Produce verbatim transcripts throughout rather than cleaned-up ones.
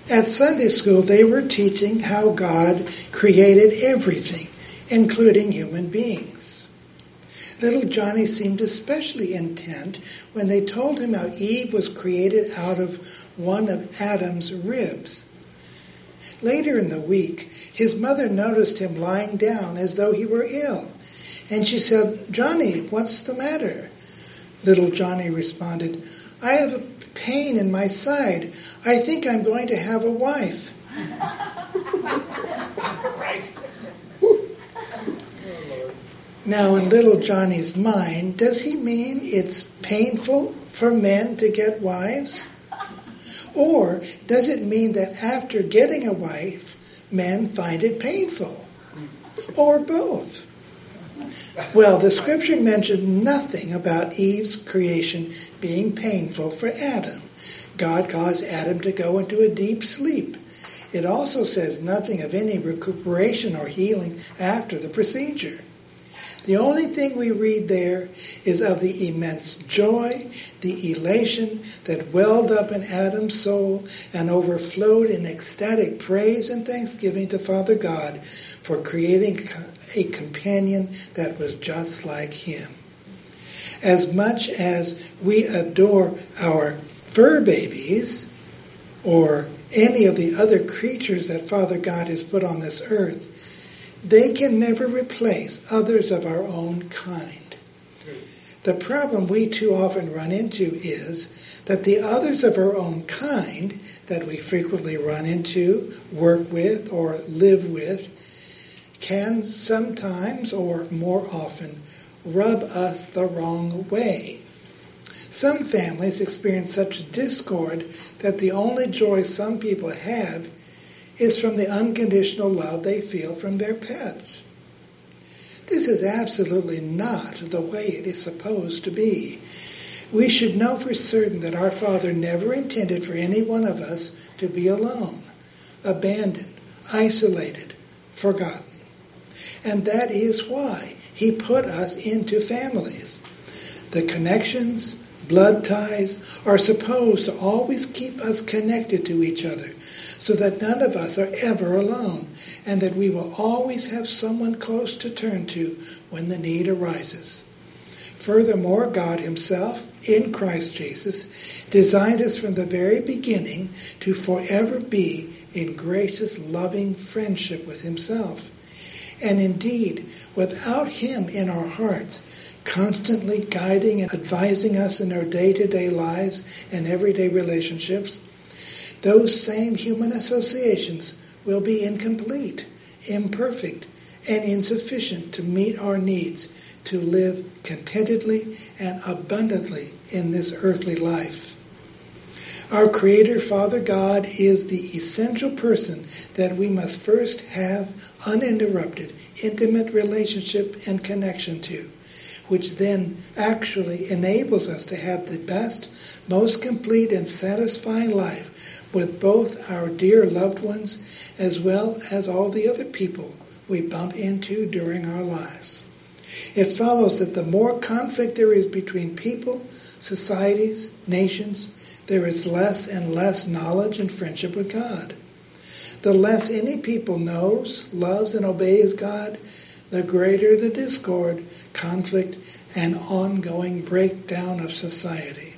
At Sunday school, they were teaching how God created everything, including human beings. Little Johnny seemed especially intent when they told him how Eve was created out of one of Adam's ribs. Later in the week, his mother noticed him lying down as though he were ill, and she said, "Johnny, what's the matter?" Little Johnny responded, "I have a pain in my side. I think I'm going to have a wife." Right. Now, in little Johnny's mind, does he mean it's painful for men to get wives? Or does it mean that after getting a wife, men find it painful? Or both? Well, the scripture mentioned nothing about Eve's creation being painful for Adam. God caused Adam to go into a deep sleep. It also says nothing of any recuperation or healing after the procedure. The only thing we read there is of the immense joy, the elation that welled up in Adam's soul and overflowed in ecstatic praise and thanksgiving to Father God for creating a companion that was just like him. As much as we adore our fur babies or any of the other creatures that Father God has put on this earth, they can never replace others of our own kind. The problem we too often run into is that the others of our own kind that we frequently run into, work with, or live with, can sometimes, or more often, rub us the wrong way. Some families experience such discord that the only joy some people have is from the unconditional love they feel from their pets. This is absolutely not the way it is supposed to be. We should know for certain that our Father never intended for any one of us to be alone, abandoned, isolated, forgotten. And that is why He put us into families. The connections, blood ties, are supposed to always keep us connected to each other, so that none of us are ever alone, and that we will always have someone close to turn to when the need arises. Furthermore, God Himself, in Christ Jesus, designed us from the very beginning to forever be in gracious, loving friendship with Himself. And indeed, without Him in our hearts, constantly guiding and advising us in our day-to-day lives and everyday relationships, those same human associations will be incomplete, imperfect, and insufficient to meet our needs to live contentedly and abundantly in this earthly life. Our Creator, Father God, is the essential person that we must first have uninterrupted, intimate relationship and connection to, which then actually enables us to have the best, most complete and satisfying life with both our dear loved ones as well as all the other people we bump into during our lives. It follows that the more conflict there is between people, societies, nations, there is less and less knowledge and friendship with God. The less any people knows, loves, and obeys God, the greater the discord, conflict, and ongoing breakdown of society.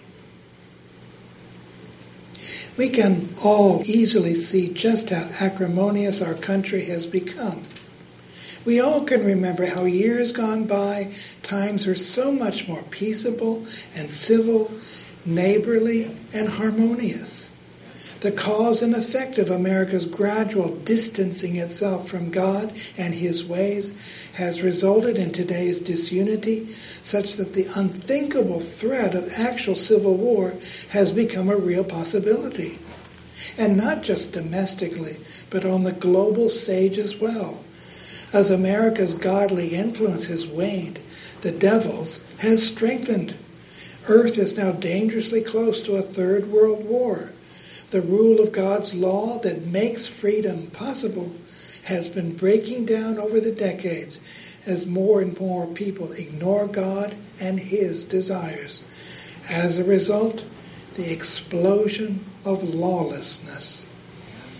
We can all easily see just how acrimonious our country has become. We all can remember how years gone by, times were so much more peaceable and civil, neighborly, and harmonious. The cause and effect of America's gradual distancing itself from God and His ways has resulted in today's disunity, such that the unthinkable threat of actual civil war has become a real possibility. And not just domestically, but on the global stage as well. As America's godly influence has waned, the devil's has strengthened. Earth is now dangerously close to a third world war. The rule of God's law that makes freedom possible has been breaking down over the decades as more and more people ignore God and His desires. As a result, the explosion of lawlessness.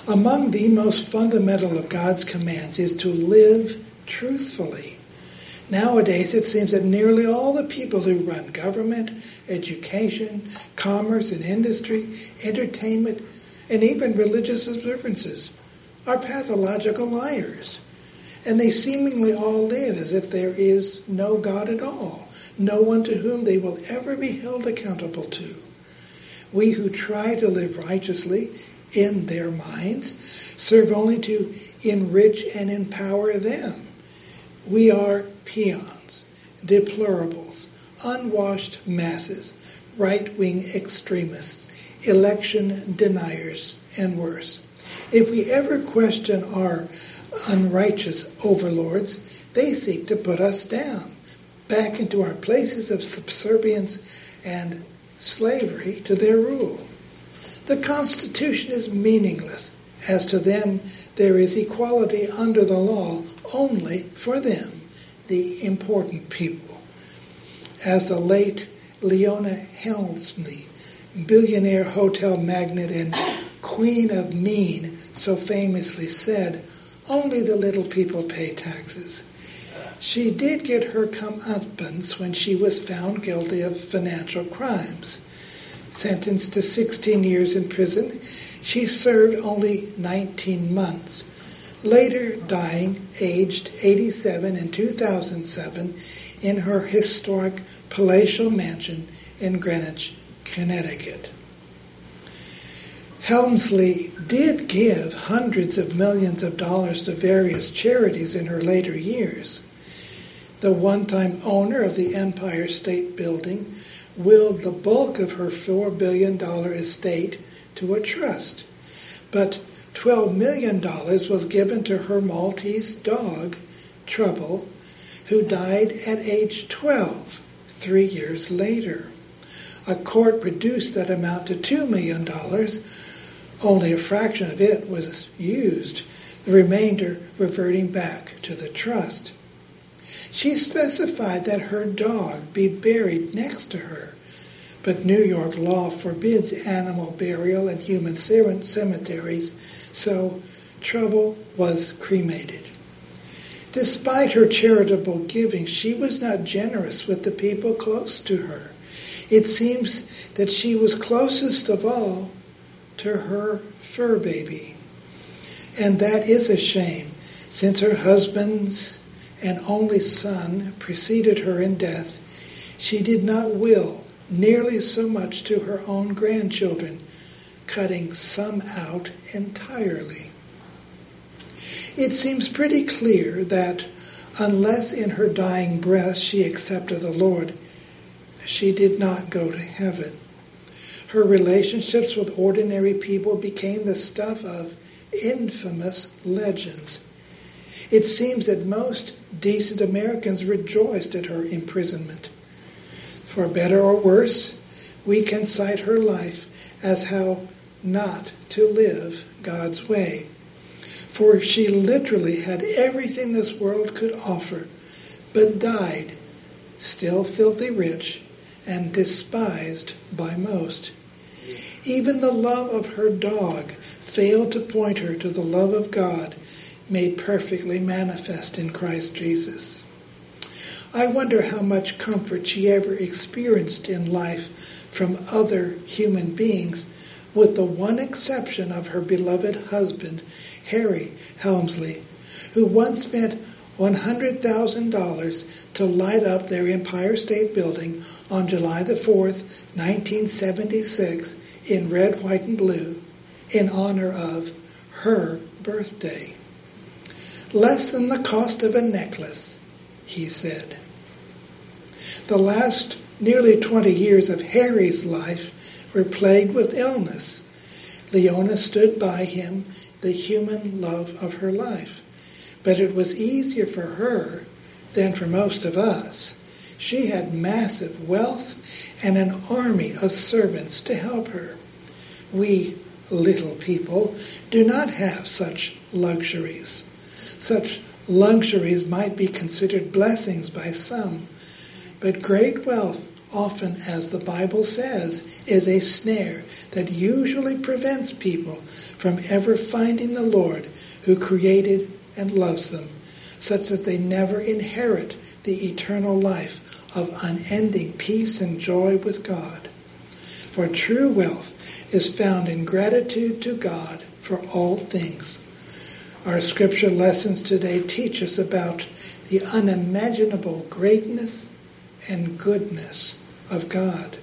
Among the most fundamental of God's commands is to live truthfully. Nowadays, it seems that nearly all the people who run government, education, commerce and industry, entertainment, and even religious observances are pathological liars. And they seemingly all live as if there is no God at all, no one to whom they will ever be held accountable to. We who try to live righteously in their minds serve only to enrich and empower them. We are peons, deplorables, unwashed masses, right-wing extremists, election deniers, and worse. If we ever question our unrighteous overlords, they seek to put us down, back into our places of subservience and slavery to their rule. The Constitution is meaningless. As to them, there is equality under the law only for them, the important people. As the late Leona Helmsley, billionaire hotel magnate and queen of mean, so famously said, only the little people pay taxes. She did get her comeuppance when she was found guilty of financial crimes. Sentenced to sixteen years in prison, she served only nineteen months, later dying aged eighty-seven in two thousand seven in her historic palatial mansion in Greenwich, Connecticut. Helmsley did give hundreds of millions of dollars to various charities in her later years. The one-time owner of the Empire State Building willed the bulk of her four billion dollars estate to a trust, but twelve million dollars was given to her Maltese dog, Trouble, who died at age twelve, three years later. A court reduced that amount to two million dollars. Only a fraction of it was used, the remainder reverting back to the trust. She specified that her dog be buried next to her, but New York law forbids animal burial in human cemeteries, so Trouble was cremated. Despite her charitable giving, she was not generous with the people close to her. It seems that she was closest of all to her fur baby. And that is a shame, since her husband's and only son preceded her in death. She did not will nearly so much to her own grandchildren, cutting some out entirely. It seems pretty clear that unless in her dying breath she accepted the Lord, she did not go to heaven. Her relationships with ordinary people became the stuff of infamous legends. It seems that most decent Americans rejoiced at her imprisonment. For better or worse, we can cite her life as how not to live God's way. For she literally had everything this world could offer, but died, still filthy rich, and despised by most. Even the love of her dog failed to point her to the love of God, made perfectly manifest in Christ Jesus. I wonder how much comfort she ever experienced in life from other human beings, with the one exception of her beloved husband, Harry Helmsley, who once spent one hundred thousand dollars to light up their Empire State Building on July the fourth, nineteen seventy-six, in red, white, and blue, in honor of her birthday. Less than the cost of a necklace, he said. The last nearly twenty years of Harry's life were plagued with illness. Leona stood by him, the human love of her life. But it was easier for her than for most of us. She had massive wealth and an army of servants to help her. We little people do not have such luxuries. Such luxuries might be considered blessings by some, but great wealth often, as the Bible says, is a snare that usually prevents people from ever finding the Lord who created and loves them, such that they never inherit the eternal life of unending peace and joy with God. For true wealth is found in gratitude to God for all things. Our scripture lessons today teach us about the unimaginable greatness and goodness of God.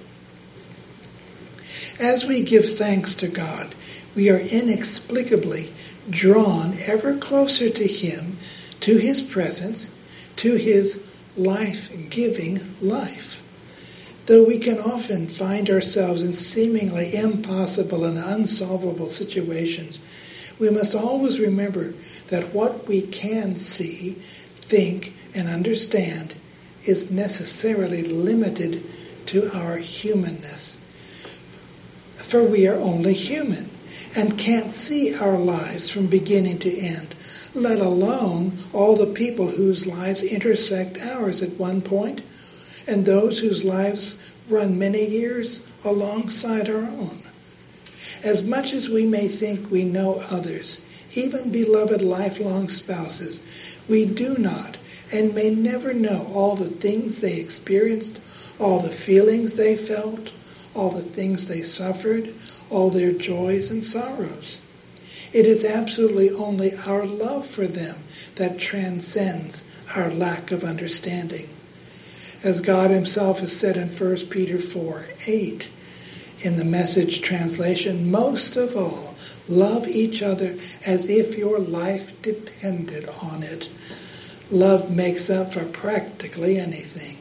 As we give thanks to God, we are inexplicably drawn ever closer to Him, to His presence, to His life-giving life. Though we can often find ourselves in seemingly impossible and unsolvable situations, we must always remember that what we can see, think, and understand is necessarily limited to our humanness. For we are only human and can't see our lives from beginning to end, let alone all the people whose lives intersect ours at one point, and those whose lives run many years alongside our own. As much as we may think we know others, even beloved lifelong spouses, we do not and may never know all the things they experienced, all the feelings they felt, all the things they suffered, all their joys and sorrows. It is absolutely only our love for them that transcends our lack of understanding. As God Himself has said in First Peter four eight, in the Message translation, most of all, love each other as if your life depended on it. Love makes up for practically anything.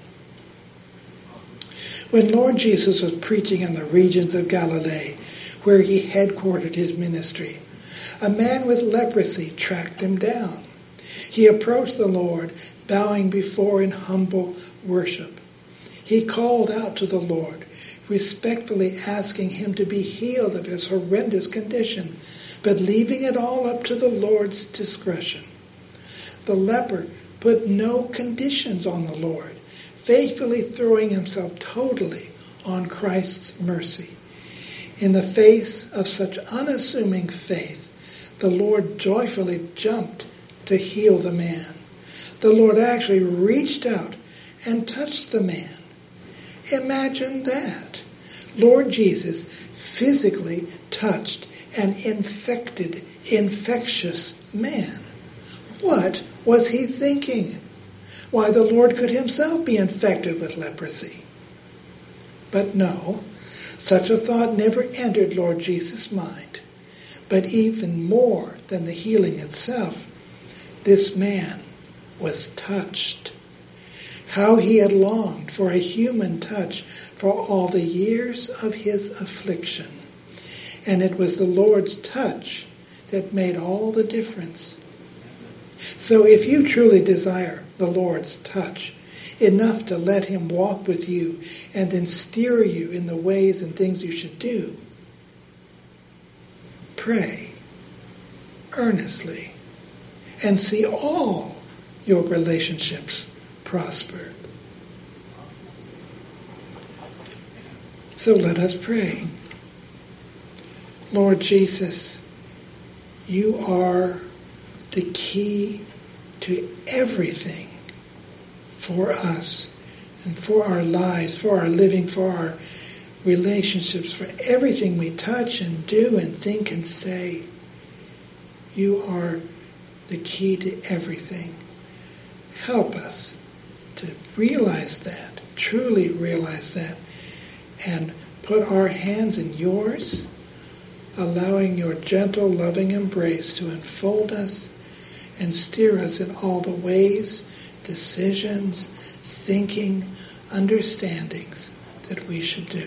When Lord Jesus was preaching in the regions of Galilee, where He headquartered His ministry, a man with leprosy tracked Him down. He approached the Lord, bowing before in humble worship. He called out to the Lord, respectfully asking Him to be healed of his horrendous condition, but leaving it all up to the Lord's discretion. The leper put no conditions on the Lord, faithfully throwing himself totally on Christ's mercy. In the face of such unassuming faith, the Lord joyfully jumped to heal the man. The Lord actually reached out and touched the man. Imagine that. Lord Jesus physically touched an infected, infectious man. What was He thinking? Why, the Lord could Himself be infected with leprosy. But no, such a thought never entered Lord Jesus' mind. But even more than the healing itself, this man was touched. How he had longed for a human touch for all the years of his affliction. And it was the Lord's touch that made all the difference. So if you truly desire the Lord's touch, enough to let Him walk with you and then steer you in the ways and things you should do, pray earnestly and see all your relationships prosper. So let us pray. Lord Jesus, You are the key to everything for us and for our lives, for our living, for our relationships, for everything we touch and do and think and say. You are the key to everything. Help us to realize that, truly realize that, and put our hands in Yours, allowing Your gentle, loving embrace to enfold us and steer us in all the ways, decisions, thinking, understandings that we should do.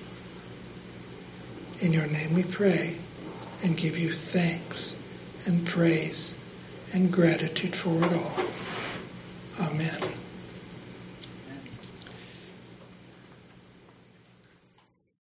In Your name we pray and give You thanks and praise and gratitude for it all. Amen.